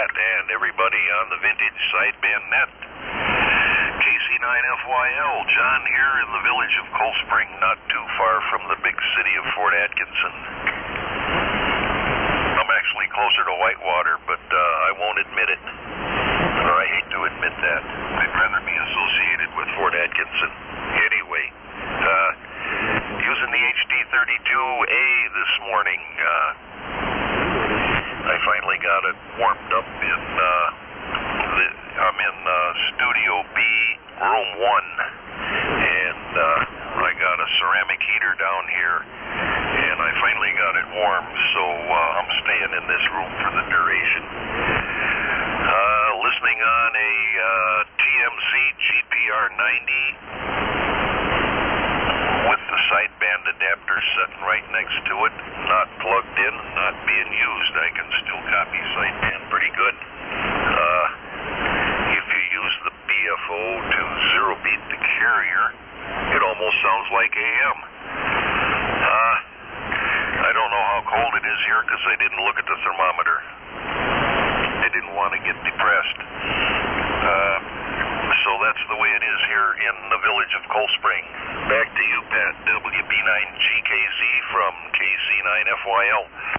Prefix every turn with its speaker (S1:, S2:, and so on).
S1: Pat and everybody on the Vintage Sideband Net. KC9FYL, John here in the village of Cold Spring, not too far from the big city of Fort Atkinson. I'm actually closer to Whitewater, but I won't admit it. Or I hate to admit that. I'd rather be associated with Fort Atkinson. Anyway, using the HD32A this morning. I finally got it warmed up in, I'm in Studio B, Room 1, and I got a ceramic heater down here, and I finally got it warm, so I'm staying in this room for the duration. Listening on a TMC GPR 90 with the sideband adapter sitting right next to it, not plugged in, not being used. I can still copy sideband pretty good. If you use the BFO to zero beat the carrier, it almost sounds like AM. I don't know how cold it is here because I didn't look at the thermometer. I didn't want to get depressed. So that's the way it is here in the village of Cold Spring. Back to you, Pat. WB9GKZ from KC9FYL.